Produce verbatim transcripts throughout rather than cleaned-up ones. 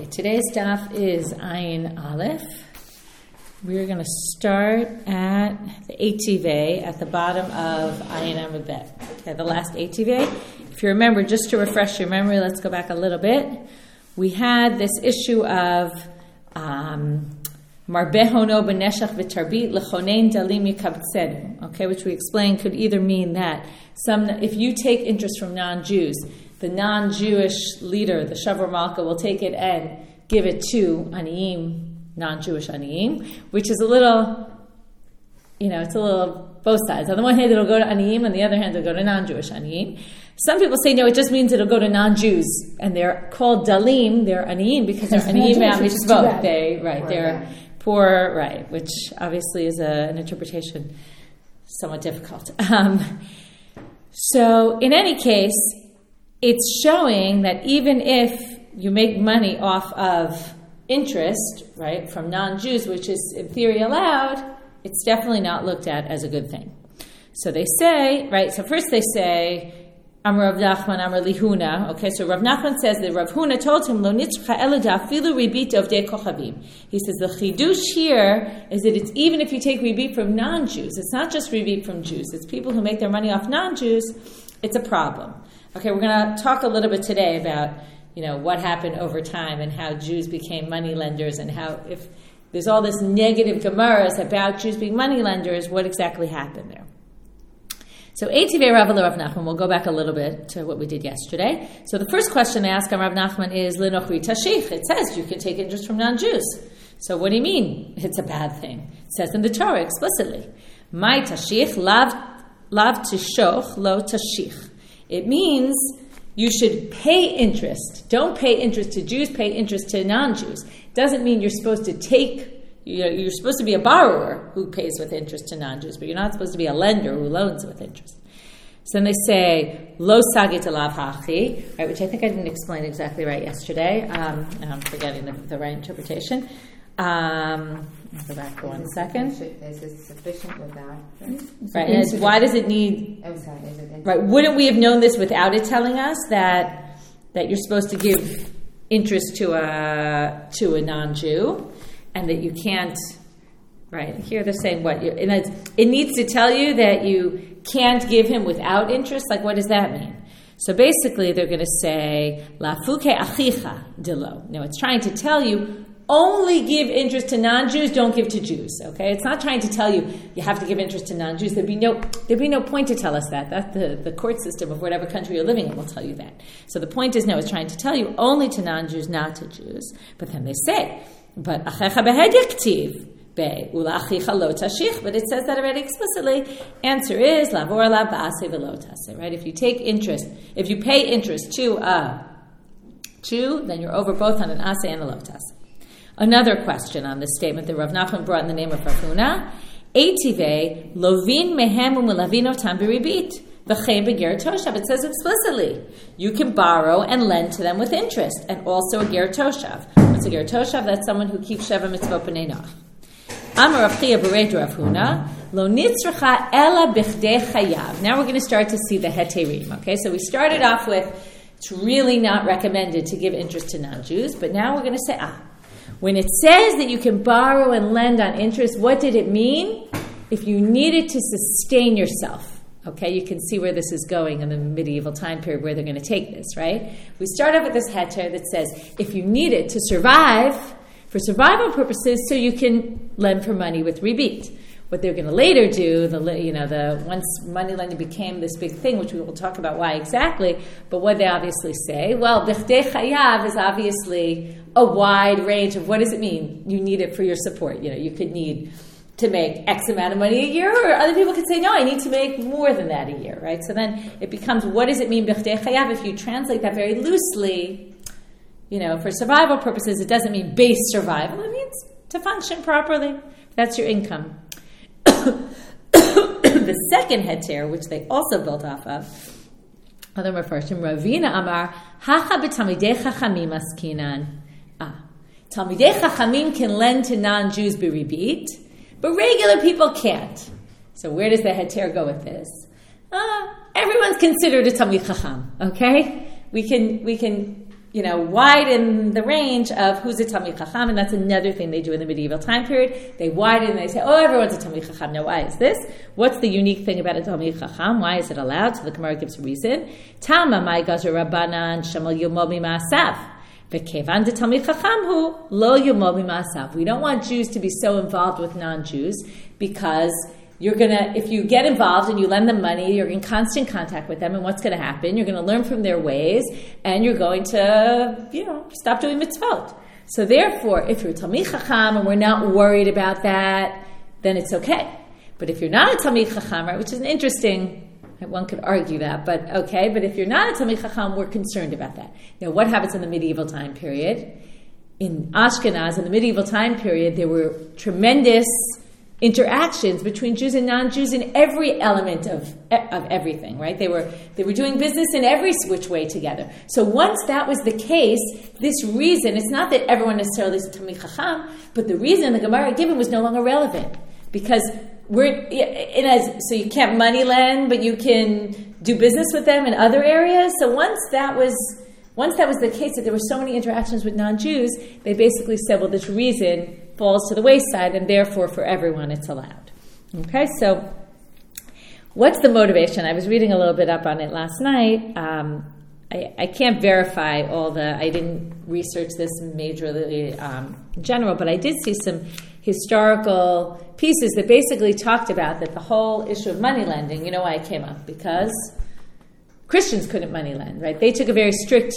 Today's daf is Ayin Aleph. We're going to start at the Eitivei at the bottom of Ayin Amud Bet. Okay, the last Eitivei. If you remember, just to refresh your memory, let's go back a little bit. We had this issue of um, Marbeh hono b'neshach v'tarbit lechonein dalim yikabtzenu. Okay, which we explained could either mean that some if you take interest from non-Jews, the non-Jewish leader, the Shavur Malka, will take it and give it to Aniyim, non-Jewish Aniyim, which is a little, you know, it's a little both sides. On the one hand, it'll go to Aniyim, on the other hand, it'll go to non-Jewish Aniyim. Some people say, no, it just means it'll go to non-Jews, and they're called Dalim, they're Aniyim, because they're Aniyim and Mitzvot. They, right, right, they're right. Poor, right, which obviously is a, an interpretation somewhat difficult. Um, so, in any case, it's showing that even if you make money off of interest, right, from non-Jews, which is in theory allowed, it's definitely not looked at as a good thing. So they say, right, so first they say, Amar Rav Nachman, Amar Lihuna. Okay, so Rav Nachman says that Rav Huna told him, Lo nitzcha ela da'afilu ribit ovdei kochavim. He says the chidush here is that it's even if you take ribit from non-Jews, it's not just ribit from Jews, it's people who make their money off non-Jews, it's a problem. Okay, we're going to talk a little bit today about, you know, what happened over time and how Jews became money lenders and how if there's all this negative gemaras about Jews being money lenders, what exactly happened there. So, Eitivei Rav Rav Nachman, we'll go back a little bit to what we did yesterday. So the first question I ask on Rav Nachman is, L'nochri tashich. It says you can take interest from non-Jews. So what do you mean it's a bad thing? It says in the Torah explicitly, My tashich lav, lav tishoch lo tashich. It means you should pay interest. Don't pay interest to Jews, pay interest to non-Jews. It doesn't mean you're supposed to take, you're supposed to be a borrower who pays with interest to non-Jews, but you're not supposed to be a lender who loans with interest. So then they say, lo sagit alav hachi, right, which I think I didn't explain exactly right yesterday. Um, and I'm forgetting the, the right interpretation. Um, I'll go back for one second. Is it sufficient without? Right. Right. And it's, why does it need? Oh, sorry. Is it right. Wouldn't we have known this without it telling us that that you're supposed to give interest to a to a non-Jew, and that you can't? Right. Here they're saying what? You, and it's, it needs to tell you that you can't give him without interest. Like, what does that mean? So basically, they're going to say la fuke achicha delo. No, it's trying to tell you. Only give interest to non-Jews, don't give to Jews. Okay, it's not trying to tell you you have to give interest to non-Jews. There'd be no there'd be no point to tell us that. That's the, the court system of whatever country you're living in will tell you that. So the point is, no, it's trying to tell you only to non-Jews, not to Jews. But then they say, but achecha behed yaktiv be ula achicha lo tashich. But it says that already explicitly. Answer is lavor alav ba'aseh v'lo taseh. Right? If you take interest, if you pay interest to a Jew, then you're over both on an aseh and a lo taseh. Another question on this statement that Rav Nachman brought in the name of Rav Huna. Eitivei lovin mehem u'melavinotam beribit v'chein beger toshav. It says explicitly, you can borrow and lend to them with interest, and also a ger toshav. What's a ger toshav? That's someone who keeps sheva mitzvot b'nei noach. Amar Rav Chia b'rei Rav Huna lo nitzracha ela bichdei chayav. Now we're going to start to see the heterim. Okay, so we started off with it's really not recommended to give interest to non-Jews, but now we're going to say ah. When it says that you can borrow and lend on interest, what did it mean? If you needed to sustain yourself. Okay, you can see where this is going in the medieval time period where they're going to take this, right? We start off with this heter that says if you need it to survive, for survival purposes, so you can lend for money with ribit. What they're going to later do, the you know, the once money lending became this big thing, which we will talk about why exactly, but what they obviously say, well, bichdei chayav is obviously a wide range of what does it mean? You need it for your support. You know, you could need to make X amount of money a year, or other people could say, no, I need to make more than that a year, right? So then it becomes, what does it mean, bichdei chayav? If you translate that very loosely, you know, for survival purposes, it doesn't mean base survival. It means to function properly. That's your income. The second heter, which they also built off of, other Mefarshim, Ravina Amar, Hacha b'talmidei chachamim askinan. Ah, Talmidei chachamim can lend to non-Jews beribit, but regular people can't. So where does the heter go with this? Ah, everyone's considered a talmid chacham. Okay, we can we can you know, widen the range of who's a Talmid Chacham, and that's another thing they do in the medieval time period. They widen and they say, oh, everyone's a Talmid Chacham. Now, why is this? What's the unique thing about a Talmid Chacham? Why is it allowed? So the Gemara gives a reason. Tama mai gazer Rabbanan shamal yomod mima'asav. V'kevan de Talmid Chacham hu lo yomod mima'asav. We don't want Jews to be so involved with non-Jews because you're going to, if you get involved and you lend them money, you're in constant contact with them, and what's going to happen? You're going to learn from their ways, and you're going to, you know, stop doing mitzvot. So therefore, if you're a Talmid Chacham and we're not worried about that, then it's okay. But if you're not a Talmid Chacham, right, which is an interesting, one could argue that, but okay, but if you're not a Talmid Chacham, we're concerned about that. Now, what happens in the medieval time period? In Ashkenaz, in the medieval time period, there were tremendous interactions between Jews and non-Jews in every element of of everything, right? They were they were doing business in every which way together. So once that was the case, this reason, it's not that everyone necessarily is a Talmid Chacham, but the reason the Gemara had given was no longer relevant. Because we're, in as, so you can't money lend, but you can do business with them in other areas. So once that was once that was the case, that there were so many interactions with non-Jews, they basically said, well, this reason falls to the wayside, and therefore for everyone it's allowed. Okay, so what's the motivation? I was reading a little bit up on it last night. Um, I, I can't verify all the, I didn't research this majorly um, in general, but I did see some historical pieces that basically talked about that the whole issue of money lending, you know why it came up? Because Christians couldn't money lend, right? They took a very strict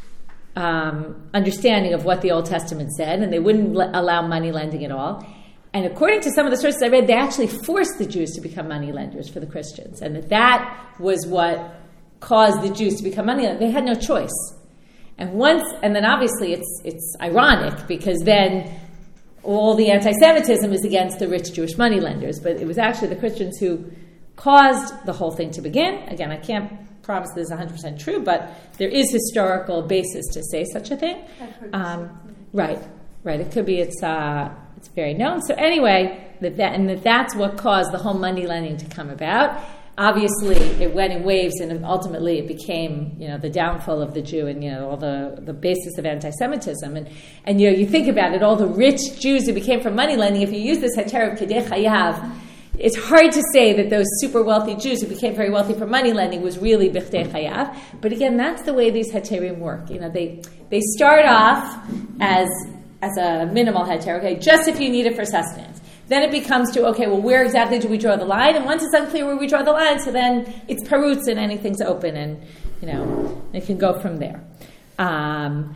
Um, understanding of what the Old Testament said, and they wouldn't le- allow money lending at all. And according to some of the sources I read, they actually forced the Jews to become money lenders for the Christians, and that that was what caused the Jews to become money lenders. They had no choice. And once, and then obviously it's it's ironic because then all the anti-Semitism is against the rich Jewish money lenders, but it was actually the Christians who caused the whole thing to begin. Again, I can't promise this is one hundred percent true, but there is historical basis to say such a thing. Um, right, right. It could be it's uh, it's very known. So anyway, that, that and that that's what caused the whole money lending to come about. Obviously, it went in waves, and ultimately it became, you know, the downfall of the Jew and, you know, all the, the basis of anti-Semitism. And, and, you know, you think about it, all the rich Jews who became from money lending, if you use this heter of Kedei Chayav, it's hard to say that those super wealthy Jews who became very wealthy from money lending was really Bichdei Chayav. But again, that's the way these heterim work. You know, they they start off as as a minimal heter, okay, just if you need it for sustenance. Then it becomes to, okay, well, where exactly do we draw the line? And once it's unclear where we draw the line, so then it's parutz and anything's open, and, you know, it can go from there. Um,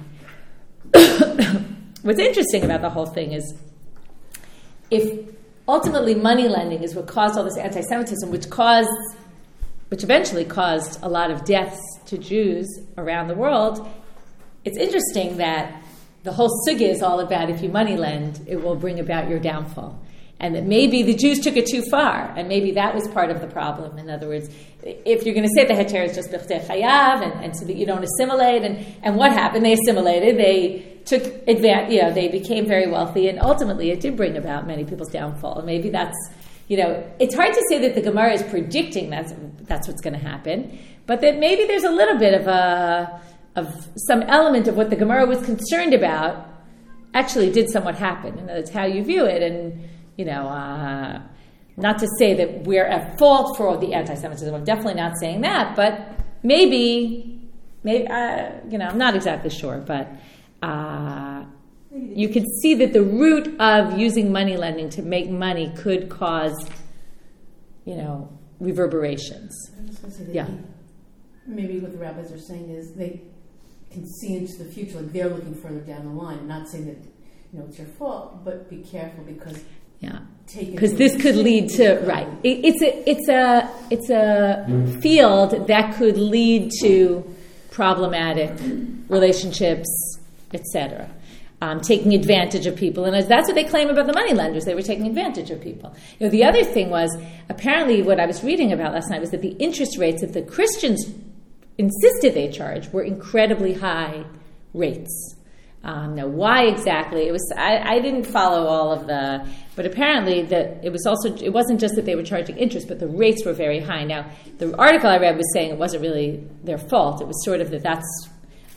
what's interesting about the whole thing is if ultimately, money lending is what caused all this anti-Semitism, which caused, which eventually caused a lot of deaths to Jews around the world. It's interesting that the whole sugya is all about if you money lend, it will bring about your downfall. And that maybe the Jews took it too far, and maybe that was part of the problem. In other words, if you're going to say the heter is just b'chtei chayav, and, and so that you don't assimilate, and, and what happened? They assimilated, they took advantage, you know, they became very wealthy, and ultimately it did bring about many people's downfall. And maybe that's, you know, it's hard to say that the Gemara is predicting that's that's what's going to happen, but that maybe there's a little bit of a of some element of what the Gemara was concerned about actually did somewhat happen, and that's how you view it. And you know, uh, not to say that we're at fault for the anti-Semitism. I'm definitely not saying that, but maybe, maybe uh, you know, I'm not exactly sure, but uh, you could see that the root of using money lending to make money could cause, you know, reverberations. I was going to say that yeah. Maybe what the rabbis are saying is they can see into the future, like they're looking further down the line. I'm not saying that, you know, it's your fault, but be careful because yeah, because this could lead to right. It, it's a it's a it's a field that could lead to problematic relationships, et cetera. Um, taking advantage of people, and that's what they claim about the money lenders. They were taking advantage of people. You know, the other thing was apparently what I was reading about last night was that the interest rates that the Christians insisted they charge were incredibly high rates. Um, now, why exactly? It was I, I didn't follow all of the, but apparently that it was also it wasn't just that they were charging interest, but the rates were very high. Now, the article I read was saying it wasn't really their fault. It was sort of that that's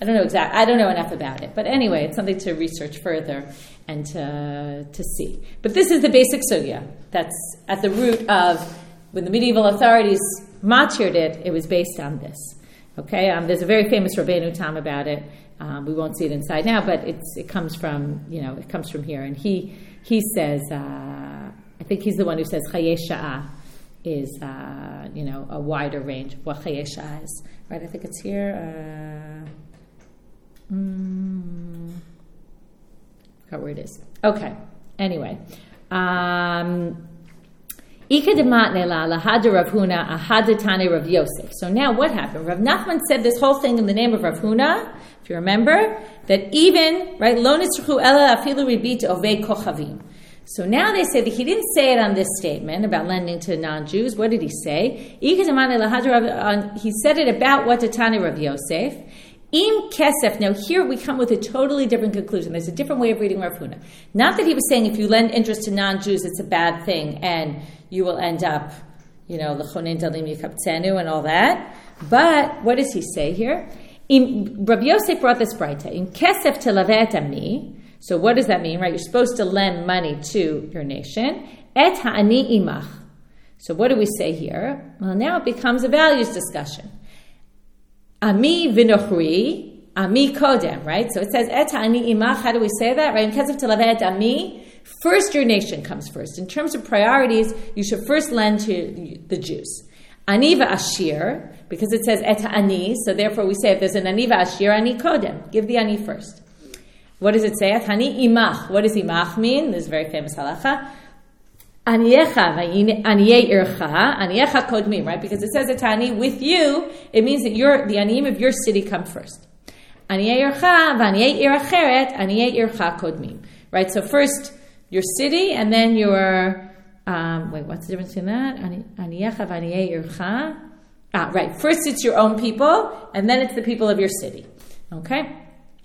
I don't know exactly. I don't know enough about it. But anyway, it's something to research further and to to see. But this is the basic sugya that's at the root of when the medieval authorities matured it. It was based on this. Okay, um, there's a very famous Rabbeinu Tam about it. Um, we won't see it inside now, but it's it comes from you know it comes from here, and he he says uh, I think he's the one who says Chayei Sha'ah is uh, you know a wider range of what Chayei Sha'ah is, right? I think it's here. Uh, mm, I forgot where it is. Okay. Anyway. Um, So now what happened? Rav Nachman said this whole thing in the name of Rav Huna, if you remember, that even, right, lo nitzruchu ela afilu ribit ovei kochavim. So now they say that he didn't say it on this statement about lending to non-Jews. What did he say? He said it about what to Tani Rav Yosef. Im kesef. Now here we come with a totally different conclusion. There's a different way of reading Rav Huna. Not that he was saying if you lend interest to non-Jews, it's a bad thing, and you will end up, you know, lechonin dalim yikaptzenu and all that. But what does he say here? Im, Rav Yosef brought this braita. Im kesef telavet ami. So what does that mean, right? You're supposed to lend money to your nation. Et ha'ani imach. So what do we say here? Well, now it becomes a values discussion. Ami v'nochri, ami kodem, right? So it says, et ha'ani imach, how do we say that? Right? In kesef telavet ami, first your nation comes first. In terms of priorities, you should first lend to the Jews. Ani v'ashir, because it says et ha'ani, so therefore we say if there's an ani v'ashir, ani kodem. Give the ani first. What does it say? Et ha'ani imach. What does imach mean? This is a very famous halacha. Aniyecha, aniyei ircha, aniyecha kodmim, right? Because it says et ha'ani with you, it means that your the aniyim of your city come first. Aniyei ircha, v'aniyei ir acheret, aniyei ircha kodmim. Right? So first your city, and then your, um, wait, what's the difference between that? Aniyecha v'aniyei ircha. Ah, right. First it's your own people, and then it's the people of your city. Okay?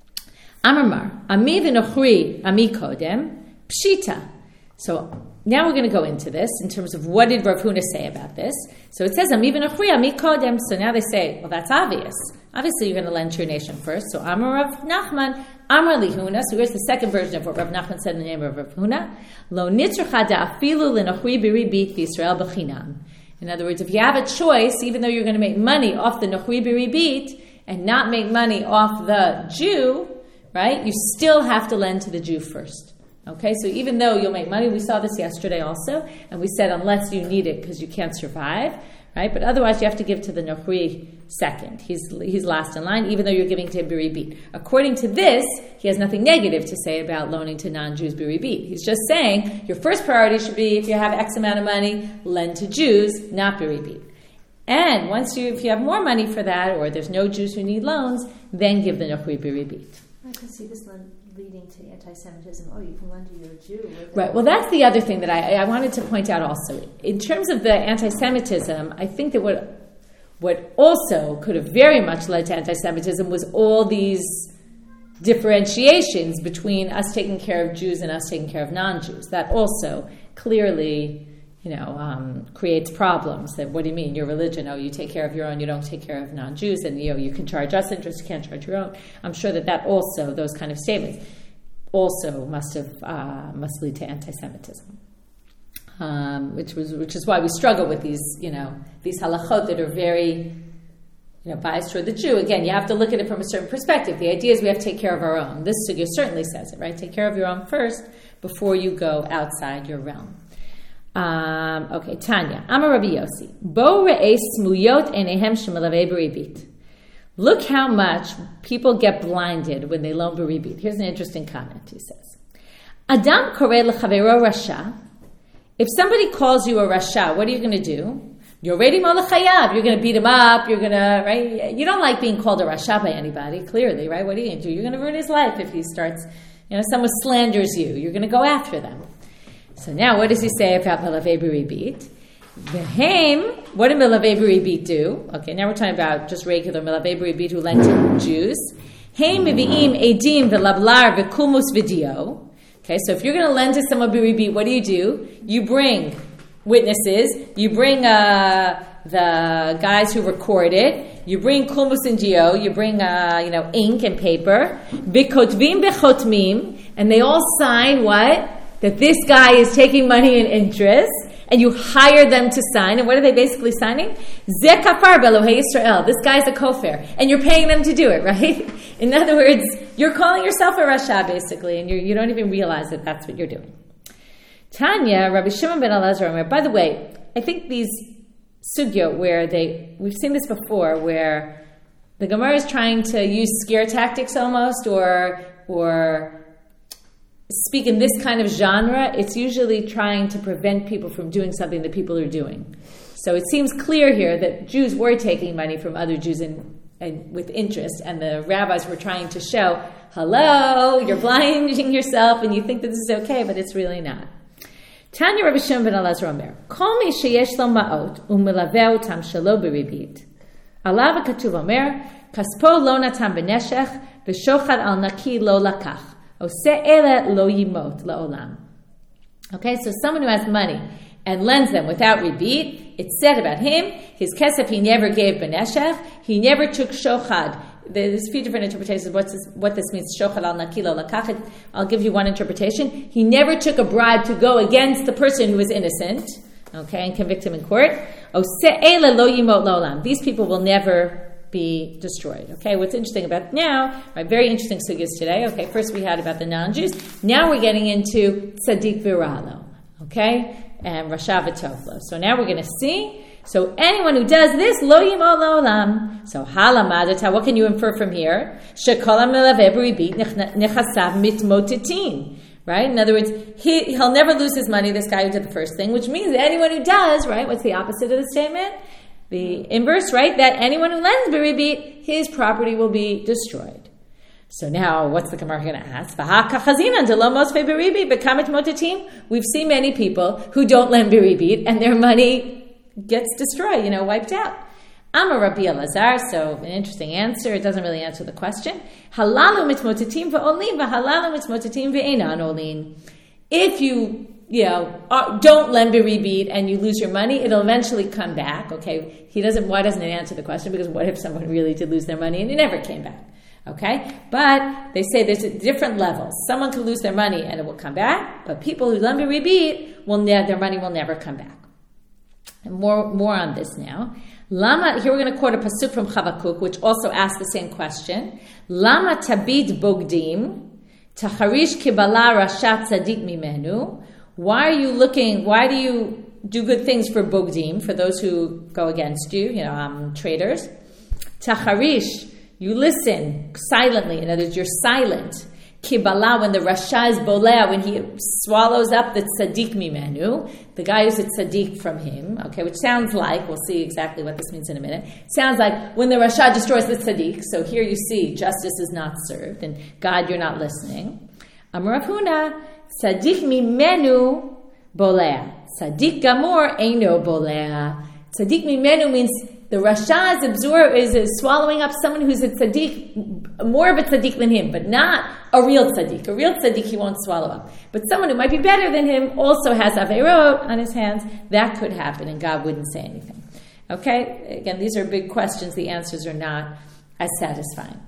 Amar, ami v'nochri, ami kodem, pshita. So now we're going to go into this in terms of what did Rav Huna say about this. So it says, ami v'nochri, ami kodem. So now they say, well, that's obvious. Obviously, you're going to lend to your nation first. So Amar Rav Nachman, Amar li Huna. So here's the second version of what Rav Nachman said in the name of Rav Huna. Lo nitzrucha da'afilu l'nochri b'ribit v'Yisrael b'chinam. In other words, if you have a choice, even though you're going to make money off the nochri b'ribit and not make money off the Jew, right, you still have to lend to the Jew first. Okay, so even though you'll make money, we saw this yesterday also, and we said unless you need it because you can't survive, right? But otherwise, you have to give to the Nochri second. He's he's last in line, even though you're giving to him biribit. According to this, he has nothing negative to say about loaning to non-Jews biribit. He's just saying your first priority should be if you have X amount of money, lend to Jews, not biribit. And once you, if you have more money for that, or there's no Jews who need loans, then give the Nochri biribit. I can see this leading to anti-Semitism. Oh, you can lend to your Jew. Right. Well, that's the other thing that I, I wanted to point out also. In terms of the anti-Semitism, I think that what what also could have very much led to anti-Semitism was all these differentiations between us taking care of Jews and us taking care of non-Jews. That also clearly, you know, um, creates problems. That what do you mean? Your religion? Oh, you take care of your own. You don't take care of non-Jews, and you know you can charge us interest. You can't charge your own. I'm sure that that also those kind of statements also must have uh, must lead to anti-Semitism, um, which was which is why we struggle with these you know these halachot that are very you know biased toward the Jew. Again, you have to look at it from a certain perspective. The idea is we have to take care of our own. This sugya certainly says it, right? Take care of your own first before you go outside your realm. Um, okay, Tanya. Amar Rabbi Yossi. Bo re'eh smuyot enehem shemelavei beribit. Look how much people get blinded when they loan beribit. Here's an interesting comment, he says. Adam koreh lechavero rasha. If somebody calls you a rasha, what are you going to do? You're ready malachayav. You're going to beat him up. You're going to, right? You don't like being called a rasha by anybody, clearly, right? What are you going to do? You're going to ruin his life if he starts, you know, someone slanders you. You're going to go after them. So now, what does he say about melavei beribit? V'hem, what did melavei beribit do? Okay, now we're talking about just regular melavei beribit who lent to Jews. Hem mevi'im edim v'lablar v'kumus v'dio. Okay, so if you're going to lend to someone beribit, what do you do? You bring witnesses. You bring uh, the guys who record it, You bring kulmus and geo, you bring, uh, you know, ink and paper, v'kotvim v'chotmim, and they all sign what? That this guy is taking money in interest, and you hire them to sign, and what are they basically signing? Zeh kafar belohei Yisrael. This guy's a kofar, and you're paying them to do it, right? In other words, you're calling yourself a rasha, basically, and you're, you don't even realize that that's what you're doing. Tanya, Rabbi Shimon ben Elazar Omer. By the way, I think these sugyo where they, we've seen this before, where the Gemara is trying to use scare tactics almost, or or speak in this kind of genre, it's usually trying to prevent people from doing something that people are doing. So it seems clear here that Jews were taking money from other Jews in, in, with interest, and the rabbis were trying to show, hello, you're blinding yourself and you think that this is okay, but it's really not. Tanya Rabbi Shimon ben Elazar Omer, Kol mi sheyesh lo ma'ot u'melaveh otam shelo beribit. Alav ha'katuv Omer, kaspo lo natan b'neshech v'shochad al naki lo lakach. Lo yimot la'olam. Okay, so someone who has money and lends them without rebit, it's said about him, his kesef he never gave beneshech, he never took shochad. There's a few different interpretations of what's this, what this means, shochad al nakilo lakach. I'll give you one interpretation. He never took a bribe to go against the person who was innocent, okay, and convict him in court. Lo yimot la'olam. These people will never be destroyed. Okay, what's interesting about now, right, very interesting sugyas today. Okay, first we had about the non-Jews. Now we're getting into tzaddik viralo, okay, and rasha v'toflo. So now we're going to see, so anyone who does this, lo yimot la'olam. So halamadata, what can you infer from here? Shekol ha'melaveh beribit nechasav mitmotetin. Right? In other words, he, he'll never lose his money, this guy who did the first thing, which means that anyone who does, right, what's the opposite of the statement? The inverse, right? That anyone who lends beribit, his property will be destroyed. So now, what's the Gemara going to ask? We've seen many people who don't lend beribit, and their money gets destroyed, you know, wiped out. Amar Rabbi Elazar, so an interesting answer. It doesn't really answer the question. Halalu mitmotetim ve'olin, v'halalu mitmotetim ve'enan olin. If you you know, uh, don't lend beribit and you lose your money, it'll eventually come back. Okay, he doesn't. Why doesn't it answer the question? Because what if someone really did lose their money and it never came back? Okay, but they say there's different levels. Someone can lose their money and it will come back, but people who lend beribit will ne- their money will never come back. And more, more on this now. Lama. Here we're going to quote a pasuk from Chavakuk, which also asks the same question. Lama tabid bogdim tacharish kibala rashat tzadik mimenu. Why are you looking, why do you do good things for bogdim, for those who go against you, you know, um, traitors? Tacharish, you listen silently. In other words, you're silent. Kibala, when the rasha is bolea, when he swallows up the tzaddik mimenu, the guy who's a tzaddik from him, okay, which sounds like, we'll see exactly what this means in a minute, sounds like when the rasha destroys the tzaddik, so here you see justice is not served, and God, you're not listening. Amar Rav Huna, tzaddik mimenu bolea. Tzaddik gamor eino bolea. Tzaddik mimenu means the rasha is absorb is, is swallowing up someone who's a tzaddik, more of a tzaddik than him, but not a real tzaddik. A real tzaddik he won't swallow up. But someone who might be better than him also has averot on his hands. That could happen, and God wouldn't say anything. Okay? Again, these are big questions. The answers are not as satisfying.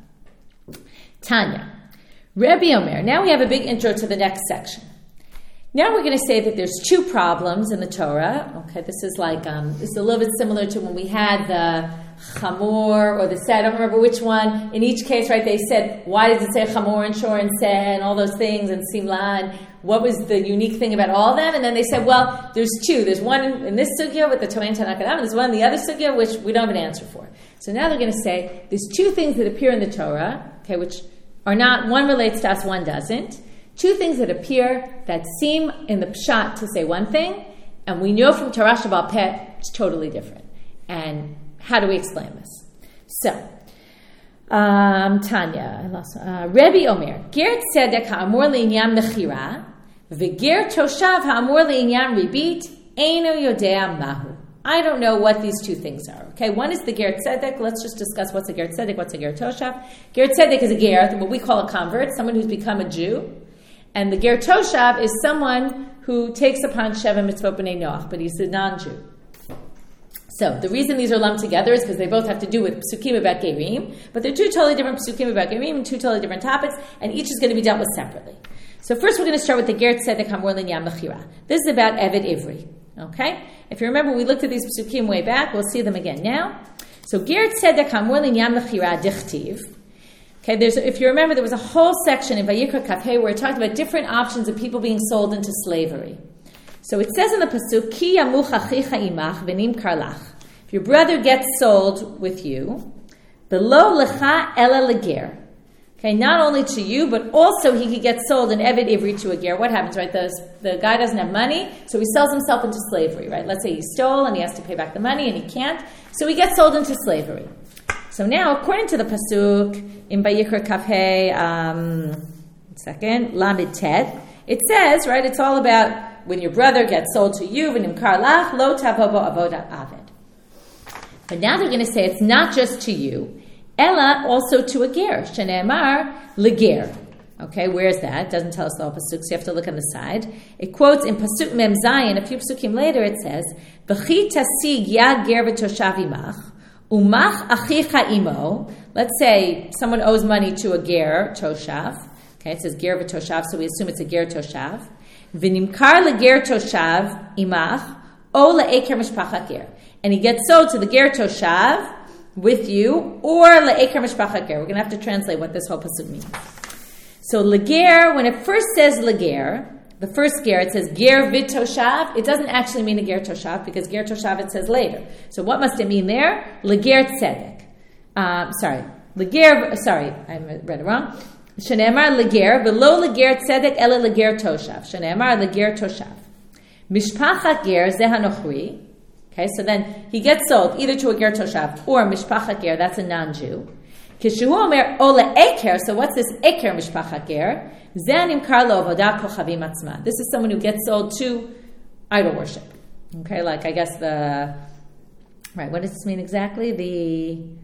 Tanya. Rebbe Omer. Now we have a big intro to the next section. Now we're going to say that there's two problems in the Torah. Okay, this is like, um, this is a little bit similar to when we had the chamor or the seh. I don't remember which one. In each case, right, they said, why does it say chamor and shor and seh and all those things and simla, and what was the unique thing about all of them? And then they said, well, there's two. There's one in, in this sugya with the Tohen Tanakh Adam, and there's one in the other sugya which we don't have an answer for. So now they're going to say, there's two things that appear in the Torah, okay, which are not, one relates to us, one doesn't. Two things that appear that seem in the pshat to say one thing, and we know from Torah Sheba'al Peh it's totally different. And how do we explain this? So, um, Tanya, I lost, uh, Rebbe Omer, Ger tzedek ha'amor le'inyan mechira, v'ger toshav ha'amor le'inyan ribit, eino yodea mahu. I don't know what these two things are. Okay, one is the ger tzedek. Let's just discuss what's a ger tzedek, what's a ger toshav. Ger tzedek is a ger, what we call a convert, someone who's become a Jew. And the ger toshav is someone who takes upon Sheva Mitzvot B'nai Noach, but he's a non-Jew. So the reason these are lumped together is because they both have to do with psukim about gerim, but they're two totally different psukim about gerim and two totally different topics, and each is going to be dealt with separately. So first we're going to start with the Ger Tzedek Hamor L'Inyan Mechira. This is about Eved Ivri. Okay? If you remember, we looked at these psukim way back. We'll see them again now. So Ger Tzedek Hamor L'Inyan Mechira Dichtiv. Okay, there's, if you remember, there was a whole section in Vayikra Kaf Hei where it talked about different options of people being sold into slavery. So it says in the pasuk, Ki yamuch achicha imach v'nim karlach. If your brother gets sold with you, below lecha ela leger. Okay, not only to you, but also he could get sold in Eved Ivri to a ger. What happens, right? The, the guy doesn't have money, so he sells himself into slavery, right? Let's say he stole and he has to pay back the money and he can't, so he gets sold into slavery. So now, according to the pasuk in Vayikra Kaf Hei, um, one second, Lamed Tet, it says, right, it's all about when your brother gets sold to you, v'nim karlach, lo tavo bo avoda aved. But now they're going to say it's not just to you, ella also to a ger, shene'emar leger. Okay, where's that? It doesn't tell us the whole pasuk, so you have to look on the side. It quotes in pasuk mem zayin, a few pasukim later, it says, v'chi tasig yad ger v'toshav imach, umach achicha imo. Let's say someone owes money to a ger toshav. Okay, it says ger v'toshav, so we assume it's a ger toshav. V'nimkar leger toshav imach, o le'eker mishpachat ger. And he gets sold to the ger toshav with you, or le'eker mishpachat ger. We're going to have to translate what this whole pasuk means. So leger, when it first says leger, the first ger, it says ger v'toshav. It doesn't actually mean a ger toshav, because ger toshav it says later. So what must it mean there? Leger tzedek. Um, sorry, leger. Sorry, I read it wrong. Shene'emar leger v'lo leger tzedek ela leger toshav. Shene'emar leger toshav. Mishpachat ger zeh hanochri. Okay, so then he gets sold either to a ger toshav or mishpachat ger. That's a non-Jew. Kishu omer ola eker. So what's this eker mishpachat ger? Zeh nimkar lo avodat kochavim atzma. This is someone who gets sold to idol worship. Okay, like I guess the right. What does this mean exactly? The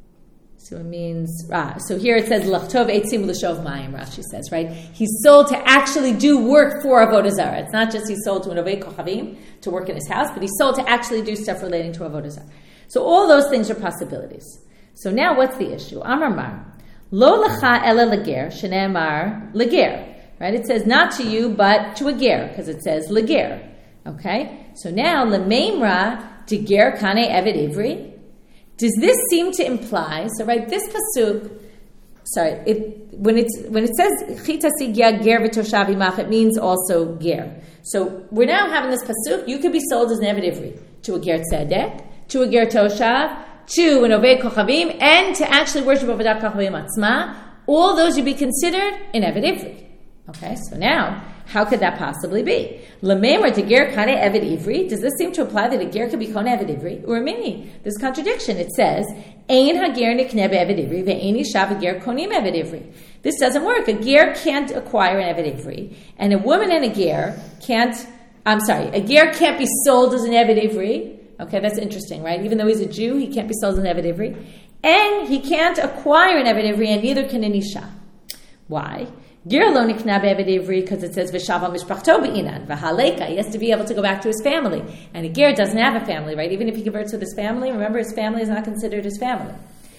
So it means, ah, so here it says, Lachtov eitzim l'shov mayim, Rashi says, right? He's sold to actually do work for Avodah Zarah. It's not just he's sold to an Ovei Kochavim to work in his house, but he's sold to actually do stuff relating to Avodah Zarah. So all those things are possibilities. So now what's the issue? Amar Mar, Lo lecha ela leger, shene'emar leger. Right? It says not to you, but to a ger, because it says leger. Okay? So now, lemeimra de ger kane eved ivri. Does this seem to imply, so right, this pasuk, sorry, it, when, it's, when it says, Chita sigya ger v'toshav imach, it means also ger. So we're now having this pasuk, you could be sold as an Eved Ivri, to a ger tzedek, to a ger toshav, to an Ovei Kochavim, and to actually worship Avodat Kochavim Atzma. All those would be considered an Eved Ivri. Okay, so now, how could that possibly be? L'meimer to ger kane eved ivri. Does this seem to imply that a ger could be kone eved ivri? Or mini? There's contradiction. It says, ein hager nikne be'eved ivri ve'ein isha v'ger konim eved ivri. This doesn't work. A ger can't acquire an eved ivri, and a woman and a ger can't. I'm sorry, a ger can't be sold as an eved ivri. Okay, that's interesting, right? Even though he's a Jew, he can't be sold as an eved ivri, and he can't acquire an eved ivri, and neither can an isha. Why? Ger lo nikna be'eved ivri, because it says v'shava mishpachto be'inan v'haleka. He has to be able to go back to his family, and a ger doesn't have a family, right? Even if he converts with his family, remember his family is not considered his family.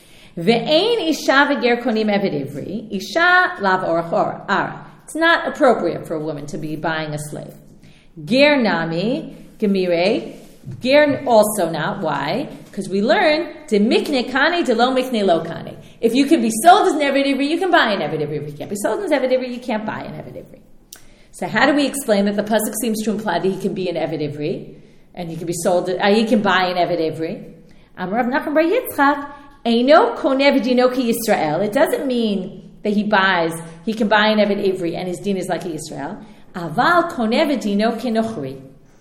Ve'ein isha v'ger konim eved ivri. Isha lav orach ara. It's not appropriate for a woman to be buying a slave. Ger nami gemire. Ger also not. Why? Because we learn de mikne kane de lo mikne lo kane. If you can be sold as an Eved Ivri, you can buy an Eved Ivri. If you can't be sold as an Eved Ivri, you can't buy an Eved Ivri. So how do we explain that the pasuk seems to imply that he can be an Eved Ivri and he can be sold? Uh, he can buy an Eved Ivri. Amar Rav Nachman bar Yitzchak, eino koneh v'dino ki Yisrael. It doesn't mean that he buys. He can buy an Eved Ivri and his din is like a Yisrael. Aval koneh v'dino ki nochri.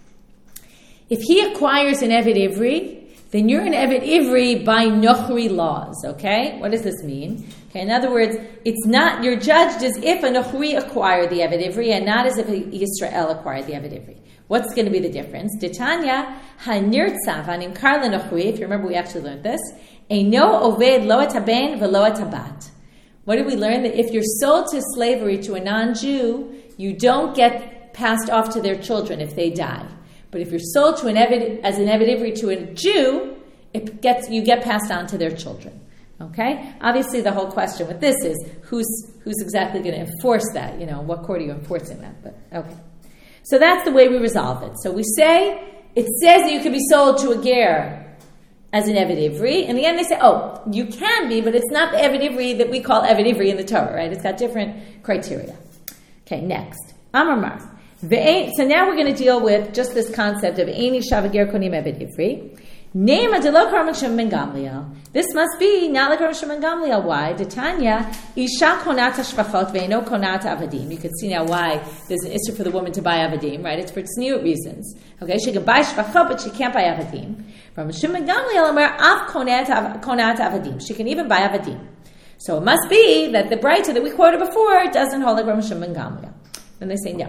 If he acquires an Eved Ivri, then you're an Eved Ivri by Nochri laws, okay? What does this mean? Okay, in other words, it's not, you're judged as if a Nochri acquired the Eved Ivri and not as if a Yisrael acquired the Eved Ivri. What's going to be the difference? Titania, hanirtzav animkar leNochri, if you remember we actually learned this, eino oved lo etaben velo etabat. What did we learn? That if you're sold to slavery to a non-Jew, you don't get passed off to their children if they die. But if you're sold to an Eved, as an Eved Ivri to a Jew, it gets you get passed on to their children. Okay? Obviously, the whole question with this is who's who's exactly going to enforce that? You know, what court are you enforcing that? But okay. So that's the way we resolve it. So we say, it says that you can be sold to a ger as an Eved Ivri. In the end, they say, oh, you can be, but it's not the Eved Ivri that we call Eved Ivri in the Torah, right? It's got different criteria. Okay, next. Amar Mar. So now we're going to deal with just this concept of Eini Shav Ger Konim Eved Ivri. Nema de lo Rav Shimon ben Gamliel. This must be not like Rav Shimon ben Gamliel. Why? De Tanya Isha konata shvachot ve'eno konata avadim. You can see now why there's an issue for the woman to buy avadim, right? It's for tzniut reasons. Okay, she can buy shvachot, but she can't buy avadim. Rav Shimon ben Gamliel Omer af konata konata avadim. She can even buy avadim. So it must be that the Braita that we quoted before doesn't hold like Rav Shimon ben Gamliel. Then they say no.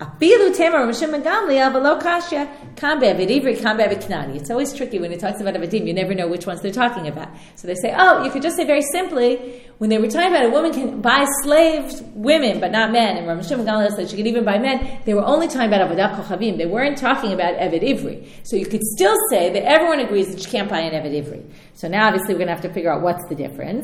It's always tricky when it talks about avadim. You never know which ones they're talking about. So they say, oh, you could just say very simply, when they were talking about a woman can buy slaves, women, but not men, and Rav Shimon ben Gamliel said she could even buy men, they were only talking about avodat kochavim. They weren't talking about Eved Ivri. So you could still say that everyone agrees that you can't buy an Eved Ivri. So now obviously we're going to have to figure out what's the difference.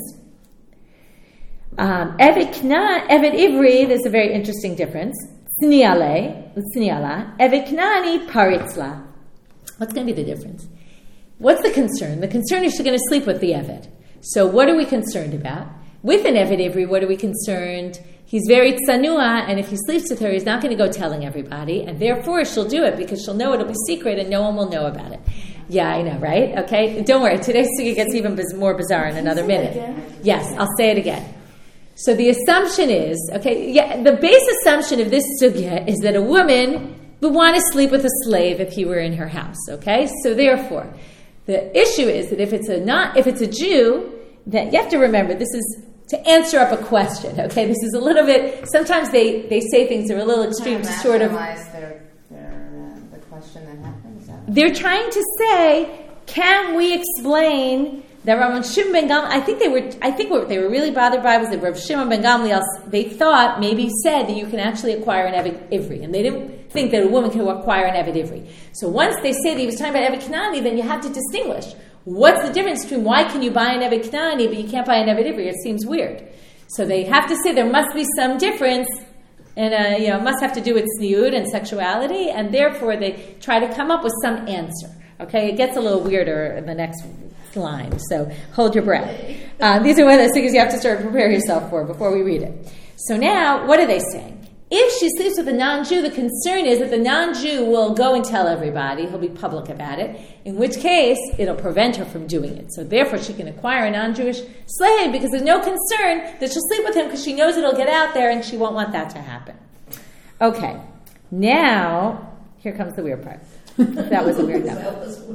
Um, Eved Kna, Eved Ivri, there's a very interesting difference. Tzniale, tzniala, Eved Knani paritzla. What's going to be the difference? What's the concern? The concern is she's going to sleep with the Eved. So what are we concerned about? With an Eved Ivri, what are we concerned? He's very tsanua, and if he sleeps with her, he's not going to go telling everybody, and therefore she'll do it because she'll know it'll be secret and no one will know about it. Yeah, I know, right? Okay, don't worry. Today's sugya gets even biz- more bizarre in another minute. Yes, I'll say it again. So the assumption is, okay, yeah, the base assumption of this sugya is that a woman would want to sleep with a slave if he were in her house, okay? So therefore, the issue is that if it's a not, if it's a Jew, that you have to remember this is to answer up a question, okay? This is a little bit, sometimes they, they say things that are a little extreme to sort of... Their, their, uh, the question that happens. They're trying to say, can we explain... That Rav Shimon ben Gamliel, I think they were, I think what they were really bothered by was that Rav Shimon ben Gamliel, they thought, maybe said that you can actually acquire an Eved Ivri. And they didn't think that a woman can acquire an Eved Ivri. So once they say that he was talking about Eved Knani, then you have to distinguish. What's the difference between why can you buy an Eved Knani, but you can't buy an Eved Ivri? It seems weird. So they have to say there must be some difference, and uh, you know, it must have to do with sniut and sexuality, and therefore they try to come up with some answer. Okay, it gets a little weirder in the next line, so hold your breath. Uh, these are one of those things you have to sort of prepare yourself for before we read it. So now, what are they saying? If she sleeps with a non-Jew, the concern is that the non-Jew will go and tell everybody, he'll be public about it, in which case it'll prevent her from doing it. So therefore she can acquire a non-Jewish slave because there's no concern that she'll sleep with him because she knows it'll get out there and she won't want that to happen. Okay, now, here comes the weird part. That was a weird number.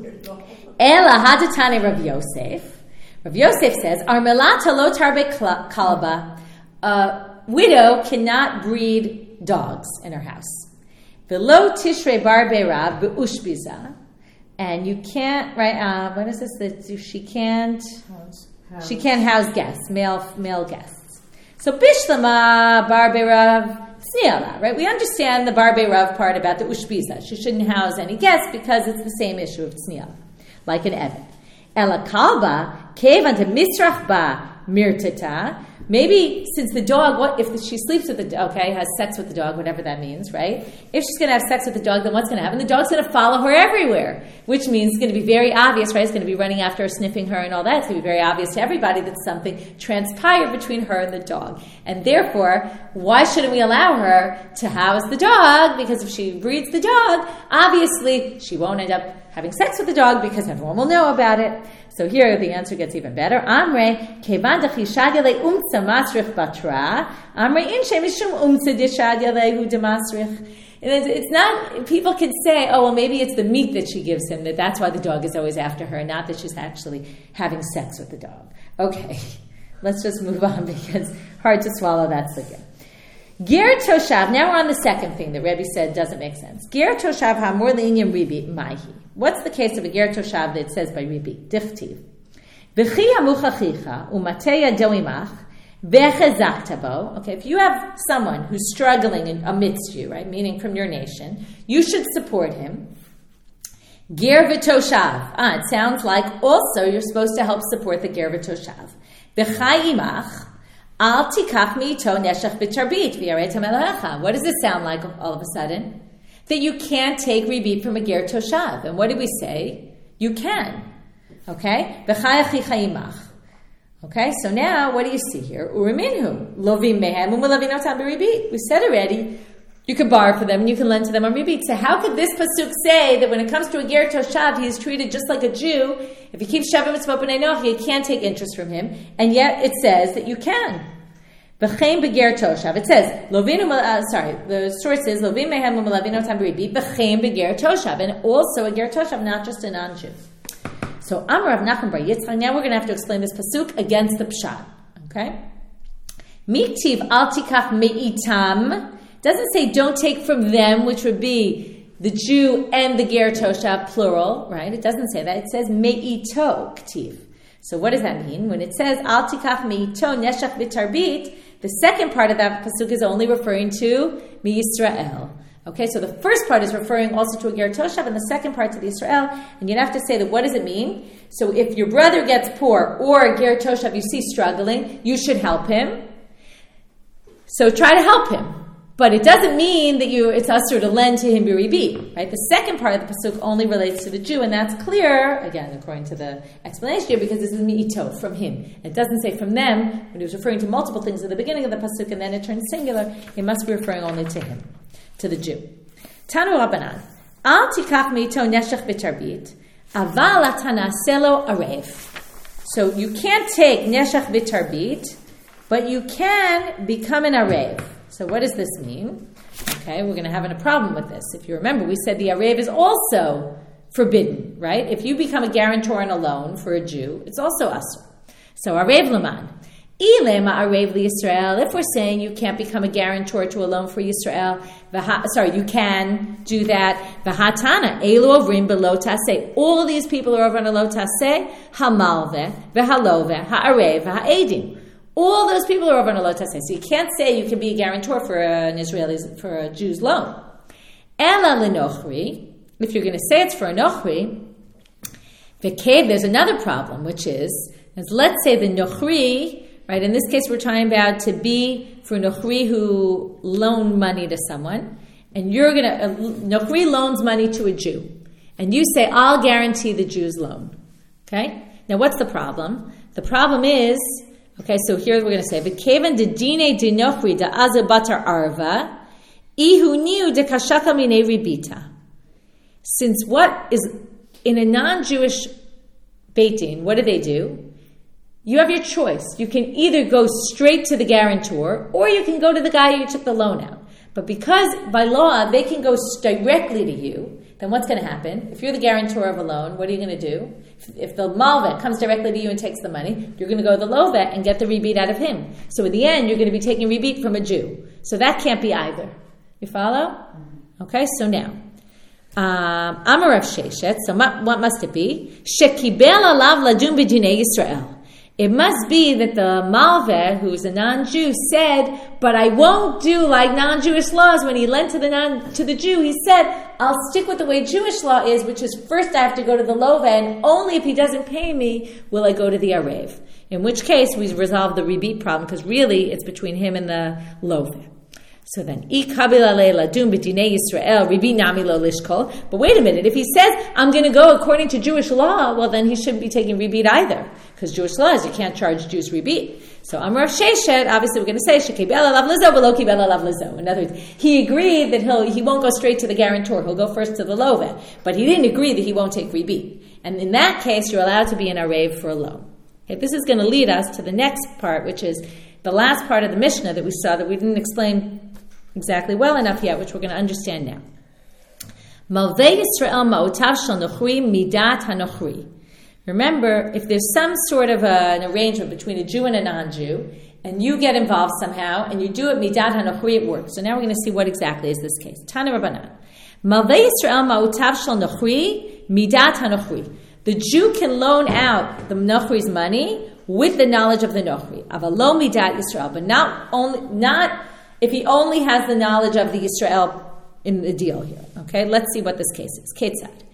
Ela hadatane Rav Yosef. Rav Yosef says, Armelata lo tarbe kalba. A widow cannot breed dogs in her house. Velo tishrei bar beirav beushbiza. And you can't, right, uh, what is this? That she can't, house, house. She can't house guests, male male guests. So bishlama bar beirav. Right? We understand the Bar Beirav part about the Ushbiza. She shouldn't house any guests because it's the same issue of Tzniala, like an Eved. Ela kalba kevan to misrach ba mirtata. Maybe since the dog, what if she sleeps with the dog, okay, has sex with the dog, whatever that means, right? If she's going to have sex with the dog, then what's going to happen? The dog's going to follow her everywhere, which means it's going to be very obvious, right? It's going to be running after her, sniffing her and all that. It's going to be very obvious to everybody that something transpired between her and the dog. And therefore, why shouldn't we allow her to house the dog? Because if she breeds the dog, obviously she won't end up having sex with the dog because everyone will know about it. So here the answer gets even better. Amre kevan dechishadile umtza masrich batra. Amre inshe mishum umtza deshadile hu demasrich. It's not. People can say, "Oh, well, maybe it's the meat that she gives him. That that's why the dog is always after her, not that she's actually having sex with the dog." Okay, let's just move on because hard to swallow that sugya. Ger toshav. Now we're on the second thing that Rebbe said doesn't make sense. Ger toshav hamor le'inyam ribi mahi. What's the case of a ger toshav that it says by ribi? Dichtiv. V'chi hamuchachicha umateya doimach v'chezaktabo. Okay, if you have someone who's struggling amidst you, right, meaning from your nation, you should support him. Ger v'toshav. Ah, it sounds like also you're supposed to help support the ger v'toshav. V'chai imach, al tikach mi'ito neshach b'tarbit v'yaret ha'melecha. What does it sound like all of a sudden? That you can't take ribit from a ger toshav. And what did we say? You can. Okay? V'chai achicha imach. Okay, so now what do you see here? Uriminhu. Lovim mehem u'melavinotam b'ribit. We said already, you can borrow for them and you can lend to them on ribit. So how could this pasuk say that when it comes to a ger toshav, he is treated just like a Jew? If he keeps shavim mitzvot b'nei noach, you can't take interest from him. And yet it says that you can. B'chein b'ger toshav. It says, Lovinu, uh, sorry, the source is, Lovim mehem u'melavinotam b'ribit, b'chein b'ger toshav. And also a ger toshav, not just a non-Jew. So Amar Rav Nachman bar Yitzchak. Now we're going to have to explain this pasuk against the pshat. Okay? Miktiv al tikach me'itam doesn't say don't take from them, which would be the Jew and the ger toshav, plural, right? It doesn't say that. It says me'ito ktiv. So what does that mean? When it says al tikach me'ito neshach b'tarbit, the second part of that pasuk is only referring to miYisrael. Okay, so the first part is referring also to a ger toshav, and the second part to the Israel. And you'd have to say that what does it mean? So if your brother gets poor or a ger toshav you see struggling, you should help him. So try to help him. But it doesn't mean that you it's usher to lend to him b'ribit, right? The second part of the pasuk only relates to the Jew, and that's clear, again, according to the explanation here, because this is mi'ito, from him. It doesn't say from them. When he was referring to multiple things at the beginning of the pasuk, and then it turns singular, it must be referring only to him, to the Jew. Tanu Rabbanan, al tikach mi'ito neshach b'tarbit, aval atanaselo arev. So you can't take neshach b'tarbit, but you can become an arev. So what does this mean? Okay, we're going to have a problem with this. If you remember, we said the arev is also forbidden, right? If you become a guarantor on a loan for a Jew, it's also asur. So arev laman. Ilema arev liYisrael. If we're saying you can't become a guarantor to a loan for Yisrael, v'ha, sorry, you can do that. V'hatana elu ovrim below taseh. All these people are over on a low taseh. Hamalve, v'halove, ha'arev, v'ha'edim. All those people are over on a low taseh. So you can't say you can be a guarantor for an Israeli, for a Jew's loan. Ela lenochri. If you're going to say it's for a nochri, v'kev, there's another problem, which is, is let's say the nochri. Right, in this case, we're talking about to be for Nochri who loaned money to someone, and you're going to, uh, Nochri loans money to a Jew, and you say, I'll guarantee the Jew's loan. Okay? Now, what's the problem? The problem is, okay, so here we're going to say, V'kevan de dine de Nochri de azabatar arva, ihu niu de kashaka mine ribita. Since what is, in a non-Jewish Beit Din, what do they do? You have your choice. You can either go straight to the guarantor or you can go to the guy who took the loan out. But because by law they can go directly to you, then what's going to happen? If you're the guarantor of a loan, what are you going to do? If, if the malvet comes directly to you and takes the money, you're going to go to the lovet and get the rebate out of him. So in the end, you're going to be taking rebate from a Jew. So that can't be either. You follow? Okay, so now. Amar Rav Sheshet, so what must it be? Shekibel alav ladun b'dinei Yisrael. It must be that the Malveh, who is a non-Jew, said, but I won't do like non-Jewish laws. When he lent to the non, to the Jew, he said, I'll stick with the way Jewish law is, which is first I have to go to the Loveh, and only if he doesn't pay me will I go to the Arev. In which case, we resolve the rebate problem, because really it's between him and the Loveh. So then, but wait a minute, if he says, I'm going to go according to Jewish law, well then he shouldn't be taking rebate either, because Jewish law is you can't charge Jews rebate. So Amar Rav Sheshet, obviously we're going to say, Shekibel alav lizo, v'lo kibel alav lizo. In other words, he agreed that he'll, he won't go straight to the guarantor, he'll go first to the loveh, but he didn't agree that he won't take rebate. And in that case, you're allowed to be an arev for a loan. Okay, this is going to lead us to the next part, which is the last part of the Mishnah that we saw that we didn't explain exactly well enough yet, which we're going to understand now. Malvei Yisrael ma'otav shel nochri midat hanochri. Remember, if there's some sort of a, an arrangement between a Jew and a non-Jew, and you get involved somehow, and you do it midat hanochri, it works. So now we're going to see what exactly is this case. Tana Rabbanan. Malvei Yisrael ma'otav shel nochri midat hanochri. The Jew can loan out the nochri's money with the knowledge of the nochri. Avalo midat Yisrael, but not only not. If he only has the knowledge of the Yisrael in the deal here. Okay, let's see what this case is. Ketzad.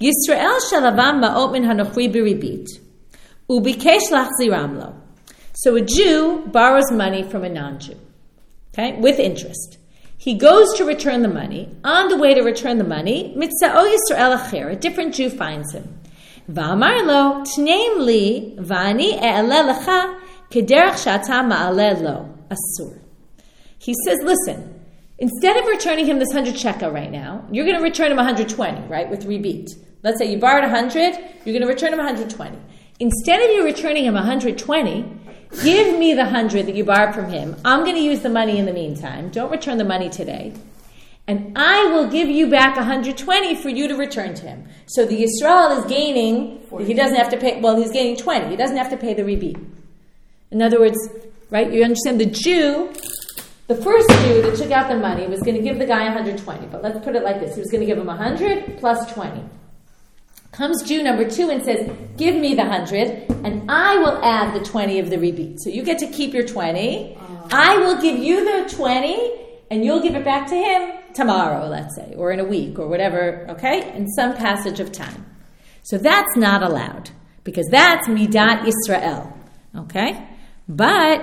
Yisrael shalavam ma'ot min hanochri beribit, ubikesh lachziram lo. So a Jew borrows money from a non-Jew, okay, with interest. He goes to return the money. On the way to return the money, mitzao Yisrael acher, a different Jew finds him. Va'amar lo, tneim li, va'ani e'aleh lecha, kederach shata ma'aleh lo, asur. He says, listen, instead of returning him this one hundred shekel right now, you're going to return him one hundred twenty, right, with rebit. Let's say you borrowed one hundred, you're going to return him one hundred twenty. Instead of you returning him one hundred twenty, give me the one hundred that you borrowed from him. I'm going to use the money in the meantime. Don't return the money today. And I will give you back one hundred twenty for you to return to him. So the Yisrael is gaining, he doesn't have to pay, well, he's gaining twenty. He doesn't have to pay the rebit. In other words, right, you understand the Jew, the first Jew that took out the money was going to give the guy one hundred twenty. But let's put it like this. He was going to give him one hundred plus twenty. Comes Jew number two and says, give me the one hundred, and I will add the twenty of the rebit. So you get to keep your twenty. Uh, I will give you the twenty, and you'll give it back to him tomorrow, let's say, or in a week, or whatever, okay? In some passage of time. So that's not allowed, because that's Midat Yisrael, okay? But,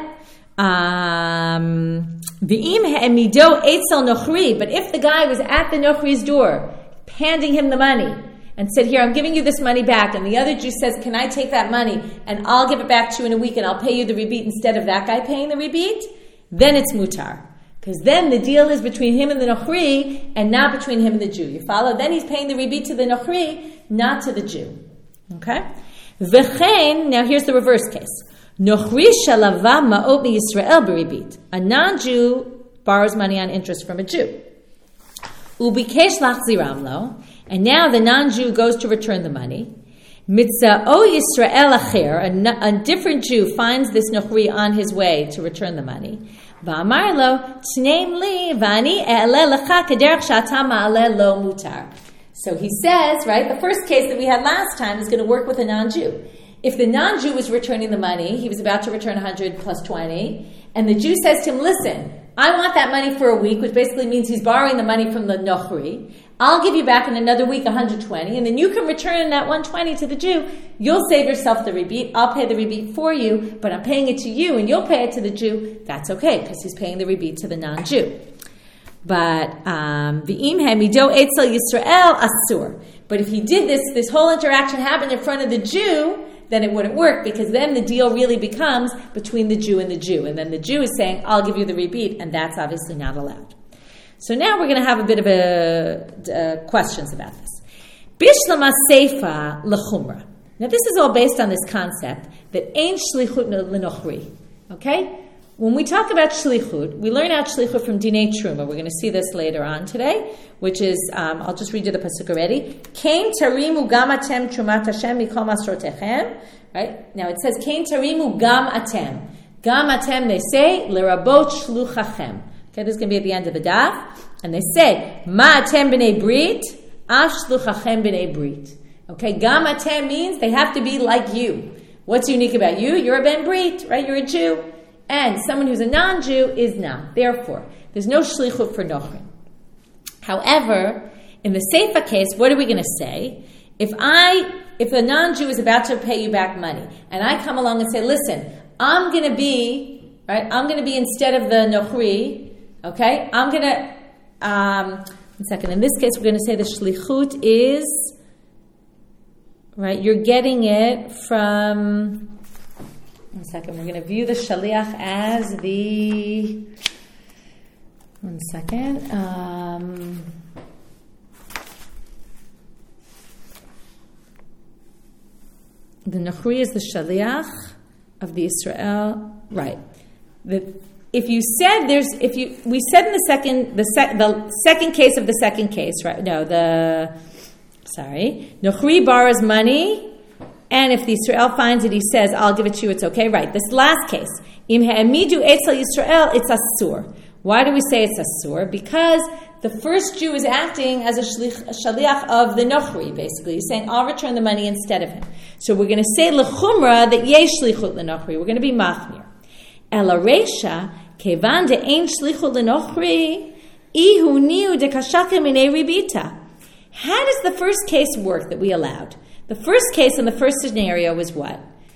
um, V'im ha'emido etzel nochri, but if the guy was at the nochri's door, handing him the money, and said, here, I'm giving you this money back, and the other Jew says, can I take that money, and I'll give it back to you in a week, and I'll pay you the rebit instead of that guy paying the rebit, then it's mutar. Because then the deal is between him and the nochri, and not between him and the Jew. You follow? Then he's paying the rebit to the nochri, not to the Jew. Okay? V'chein, now here's the reverse case. Nochri shalava ma'ot miYisrael beribit. A non-Jew borrows money on interest from a Jew. Ubikesh lachziram lo. And now the non-Jew goes to return the money. Mitzao Yisrael acher, a different Jew finds this nochri on his way to return the money. Va'amar lo, tneim li, va'ani e'aleh lecha kederach shata ma'aleh lo mutar. So he says, right, the first case that we had last time is going to work with a non-Jew. If the non-Jew was returning the money, he was about to return one hundred plus twenty, and the Jew says to him, listen, I want that money for a week, which basically means he's borrowing the money from the nochri. I'll give you back in another week one hundred twenty, and then you can return that one hundred twenty to the Jew. You'll save yourself the rebit. I'll pay the rebit for you, but I'm paying it to you, and you'll pay it to the Jew. That's okay, because he's paying the rebit to the non-Jew. But v'im hamido etzel Yisrael asur. But if he did this, this whole interaction happened in front of the Jew, then it wouldn't work, because then the deal really becomes between the Jew and the Jew. And then the Jew is saying, I'll give you the rebit, and that's obviously not allowed. So now we're going to have a bit of a, uh, questions about this. Bishlama seifa lechumra. Now this is all based on this concept that ain't shlichut lenochri. Okay? When we talk about shlichut, we learn out shlichut from Dinei Truma. We're going to see this later on today, which is, um, I'll just read you the pasuk already. Kain tarimu gam atem trumat Hashem mikol masrotechem. Right? Now it says, Kain tarimu gam atem. Gam atem, they say, lerabot shluchachem. Okay, this is going to be at the end of the daf. And they say, Ma atem b'nei brit, ash shluchachem b'nei brit. Okay, gam atem means they have to be like you. What's unique about you? You're a ben brit, right? You're a Jew. And someone who's a non-Jew is not. Therefore, there's no shlichut for nochrim. However, in the seifa case, what are we going to say? If I, if a non-Jew is about to pay you back money, and I come along and say, listen, I'm going to be, right, I'm going to be instead of the nochri, okay, I'm going to, um, one second, in this case, we're going to say the shlichut is, right, you're getting it from, one second, we're going to view the shaliach as the, one second, um, the nochri is the shaliach of the Israel, right? The, if you said there's, if you, we said in the second, the, sec, the second case of the second case, right? No, the, sorry, nochri borrows money. And if the Israel finds it, he says, I'll give it to you, it's okay. Right, this last case, Im ha'amidu etzel Yisrael, it's asur. Why do we say it's asur? Because the first Jew is acting as a, shlich, a shaliach of the nochri, basically. He's saying, I'll return the money instead of him. So we're going to say l'chumra that yesh shlichut l'nochri. We're going to be machmir. Ela reisha, kevan de ein shlichut l'nochri, ihu niu de kashakem minei ribita. How does the first case work that we allowed? The first case in the first scenario was what?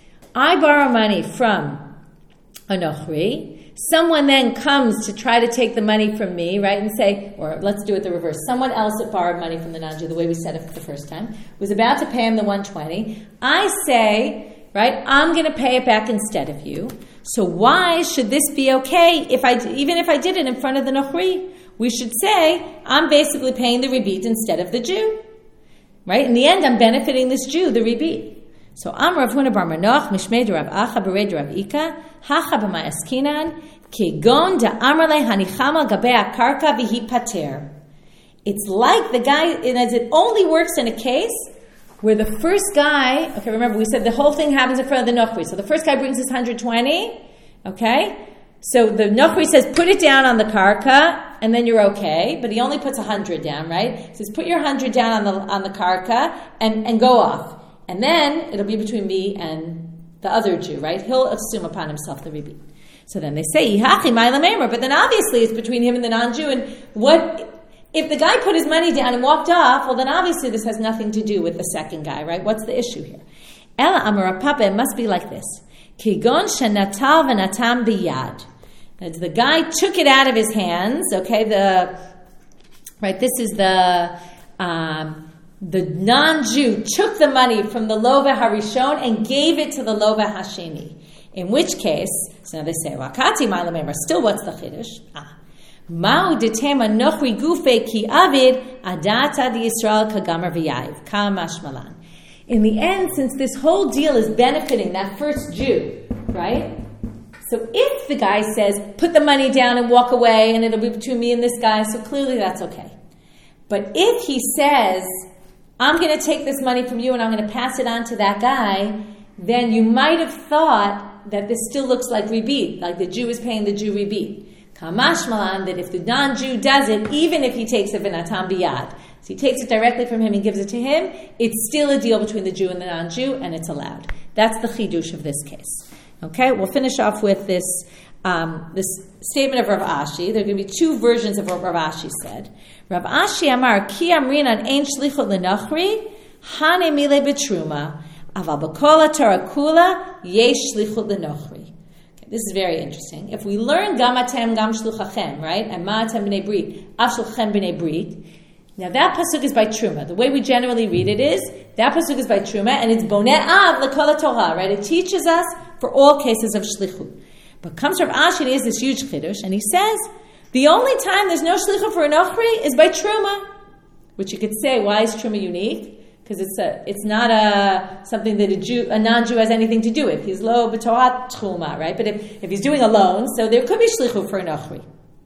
I borrow money from a nochri. Someone then comes to try to take the money from me, right, and say, or let's do it the reverse. Someone else that borrowed money from the non-Jew, the way we said it the first time, was about to pay him the one hundred twenty. I say, right, I'm going to pay it back instead of you. So why should this be okay if I, even if I did it in front of the nochri? We should say, I'm basically paying the ribit instead of the Jew. Right? In the end, I'm benefiting this Jew, the ribit. So, Am Rav Huna bar Manoch, Mishmei Rav Acha, Bered Rav Ika, Hacha b'ma eskinan, Kegon da Amrle hanichama gabei akarka v'hi pater. It's like the guy, and as it only works in a case where the first guy, okay, remember we said the whole thing happens in front of the nochri. So the first guy brings his one hundred twenty, okay? So the nochri says, put it down on the karka, and then you're okay. But he only puts one hundred down, right? He says, put your one hundred down on the on the karka, and, and go off. And then it'll be between me and the other Jew, right? He'll assume upon himself the ribit. So then they say, Yihachi ma'ila meimar, but then obviously it's between him and the non-Jew. And what if the guy put his money down and walked off? Well, then obviously this has nothing to do with the second guy, right? What's the issue here? Ela amar papa, it must be like this. Kigon shenatal v'natam biyad. As the guy took it out of his hands, okay, the right, this is the um, the non-Jew took the money from the lova harishon and gave it to the lova hasheni. In which case, so now they say, Wakati ma'ila meimar, still what's the chiddush? Ah. Ma'u detema nochri gufe ki avid adata di Yisrael kagamar v'yayiv. Kamash malan. In the end, since this whole deal is benefiting that first Jew, right? So if the guy says, put the money down and walk away and it'll be between me and this guy, so clearly that's okay. But if he says, I'm going to take this money from you and I'm going to pass it on to that guy, then you might have thought that this still looks like ribit, like the Jew is paying the Jew ribit. Kamash malan, that if the non-Jew does it, even if he takes it v'natam biyad, so he takes it directly from him and gives it to him, it's still a deal between the Jew and the non-Jew, and it's allowed. That's the chidush of this case. Okay, we'll finish off with this um, this statement of Rav Ashi. There are going to be two versions of what Rav Ashi said. Rav Ashi amar, ki amrinan ein shlichut lenachri, hane mile betruma, aval b'kol haTorah kula, yesh shlichut lenachri. This is very interesting. If we learn gam atem gam shluchachem, right, and ma atem b'nei brit, av shluchachem b'nei brit, now that pasuk is by truma. The way we generally read it is, that pasuk is by truma, and it's boneh av l'kol haTorah, right? It teaches us for all cases of shlichut. But comes from Ashi, and he has this huge chiddush, and he says, the only time there's no shlichut for a nochri is by truma. Which you could say, why is truma unique? Because it's a, it's not a something that a Jew, a non-Jew has anything to do with. He's lo b'torat truma, right? But if, if he's doing a loan, so there could be shlichut for a nochri.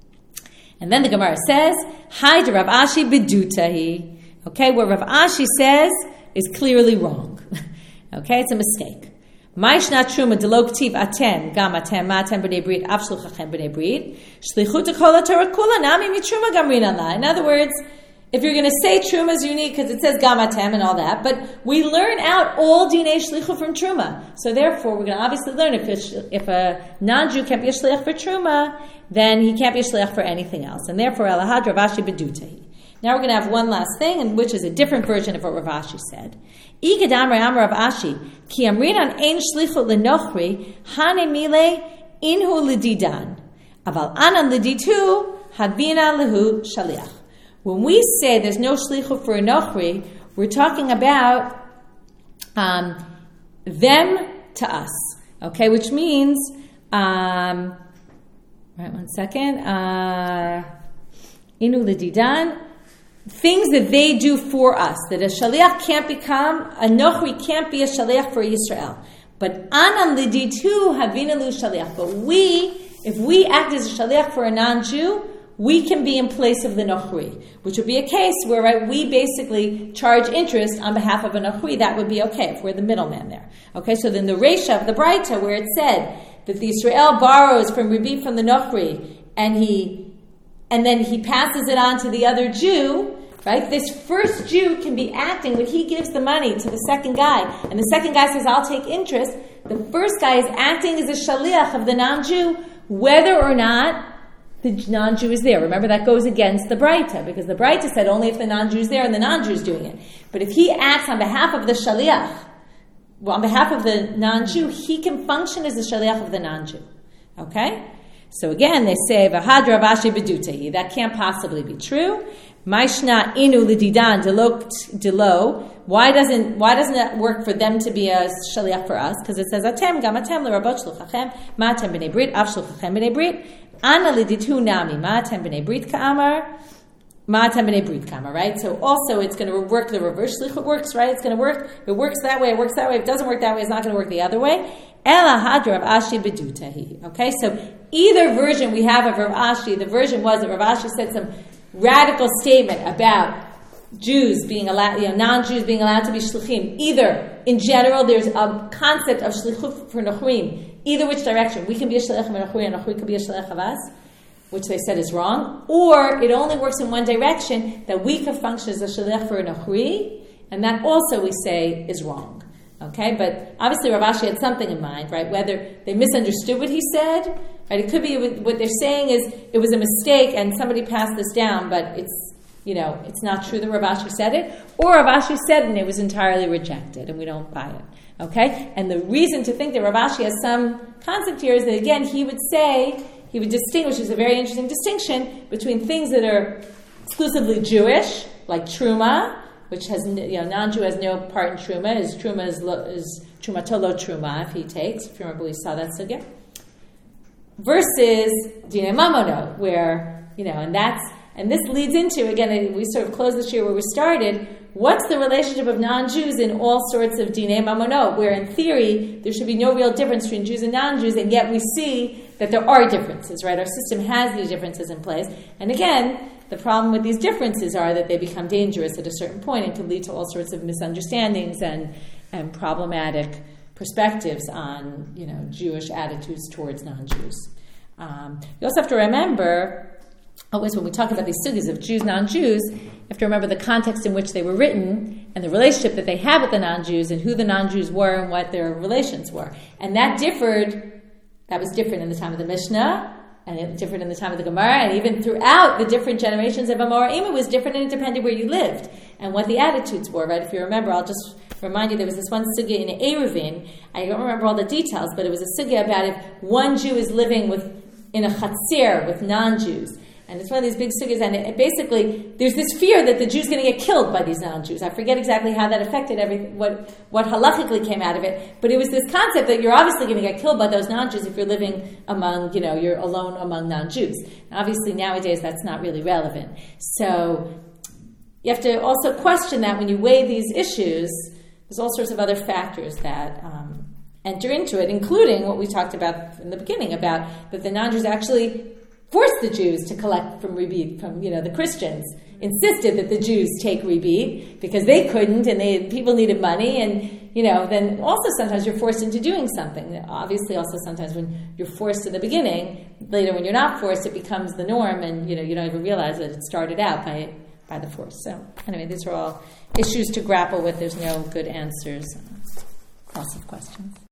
And then the Gemara says, Hi to Rav Ashi b'dutahi. Okay, what Rav Ashi says is clearly wrong. Okay, it's a mistake. Ma'ishna truma delo k'tiv atem gam atem ma'atem b'nei brit av shluchachem b'nei brit shlichut kol haTorah kula nami mitruma gamrinan la. In other words, if you're going to say truma is unique because it says gam atem and all that, but we learn out all dinei shlichut from truma. So therefore, we're going to obviously learn if a, if a non-Jew can't be a shliach for truma, then he can't be a shliach for anything else. And therefore, Elahad Rav Ashi b'dutahi. Now we're going to have one last thing, and which is a different version of what Rav Ashi said. Igadam Ram Rav Ashi ki amrinan ein shlichut lenochri hane mile inhu lididan aval anan liditu habina lehu shaliach. When we say there's no shlichut for a nochri, we're talking about um, them to us, okay? Which means, um, right? One second. Uh, inu lididan. Things that they do for us, that a shaliach can't become, a nochri can't be a shaliach for Yisrael. But anan liditu havina lu shaliach. But we, if we act as a shaliach for a non-Jew, we can be in place of the nochri, which would be a case where, right, we basically charge interest on behalf of a nochri. That would be okay if we're the middleman there. Okay, so then the Reisha of the Braita, where it said that the Yisrael borrows from ribit from the nochri, and he and then he passes it on to the other Jew, right? This first Jew can be acting when he gives the money to the second guy, and the second guy says, I'll take interest. The first guy is acting as a shaliach of the non-Jew, whether or not the non-Jew is there. Remember, that goes against the Breita, because the Breita said only if the non-Jew is there and the non-Jew is doing it. But if he acts on behalf of the shaliach, well, on behalf of the non-Jew, he can function as the shaliach of the non-Jew. Okay? So again, they say, V'had Rav Ashi b'dutehi. That can't possibly be true. Maishna inu l'didan delo. Why doesn't why doesn't that work for them to be a shaliach for us? Because it says atem gam atem l'rabot shluchachem ma atem b'nei brit av shluchachem b'nei brit ana l'ditu nami ma atem b'nei brit ka'amar ma atem b'nei brit ka'amar. Right. So also it's going to work the reverse shlichut works. Right. It's going to work. It works that way. It works that way. If it doesn't work that way, it's not going to work the other way. Ela had Rav Ashi b'dutahi. Okay. So either version we have of Rav Ashi, the version was that Rav Ashi said some radical statement about Jews being allowed, you know, non-Jews being allowed to be shluchim. Either, in general, there's a concept of shlichut for nochrim. Either which direction. We can be a shliach of nochri and nochri can be a shliach of us, which they said is wrong. Or it only works in one direction, that we can function as a shliach for a nochri, and that also we say is wrong. Okay, but obviously Rav Ashi had something in mind, right? Whether they misunderstood what he said, right? It could be what they're saying is it was a mistake and somebody passed this down, but it's, you know, it's not true that Rav Ashi said it, or Rav Ashi said it and it was entirely rejected and we don't buy it. Okay, and the reason to think that Rav Ashi has some concept here is that again he would say he would distinguish. It's a very interesting distinction between things that are exclusively Jewish, like truma, which has, you know, non-Jew has no part in truma. His truma is, lo, is truma tolo truma if he takes. If you remember, we saw that sugya. Versus dina mamono, where, you know, and that's and this leads into, again, we sort of close this year where we started. What's the relationship of non-Jews in all sorts of dina mamono, where in theory there should be no real difference between Jews and non-Jews, and yet we see that there are differences, right? Our system has these differences in place, and again, the problem with these differences are that they become dangerous at a certain point and can lead to all sorts of misunderstandings and, and problematic perspectives on, you know, Jewish attitudes towards non-Jews. Um, you also have to remember, always when we talk about these sugyas of Jews, non-Jews, you have to remember the context in which they were written and the relationship that they had with the non-Jews and who the non-Jews were and what their relations were. And that differed, that was different in the time of the Mishnah, and it was different in the time of the Gemara, and even throughout the different generations of Amoraim, it was different, and it depended where you lived and what the attitudes were, right? If you remember, I'll just remind you, there was this one sugya in Eruvin. I don't remember all the details, but it was a sugya about if one Jew is living with in a chatzir with non-Jews. And it's one of these big sugyas, and it, it basically, there's this fear that the Jew's going to get killed by these non-Jews. I forget exactly how that affected every, what, what halachically came out of it, but it was this concept that you're obviously going to get killed by those non-Jews if you're living among, you know, you're alone among non-Jews. Now, obviously, nowadays, that's not really relevant. So, you have to also question that when you weigh these issues. There's all sorts of other factors that um, enter into it, including what we talked about in the beginning, about that the non-Jews actually forced the Jews to collect from Ribit, from, you know, the Christians insisted that the Jews take Ribit because they couldn't and they people needed money, and, you know, then also sometimes you're forced into doing something. Obviously also sometimes when you're forced in the beginning, later when you're not forced, it becomes the norm and, you know, you don't even realize that it started out by by the force. So anyway, these are all issues to grapple with. There's no good answers. Lots of questions.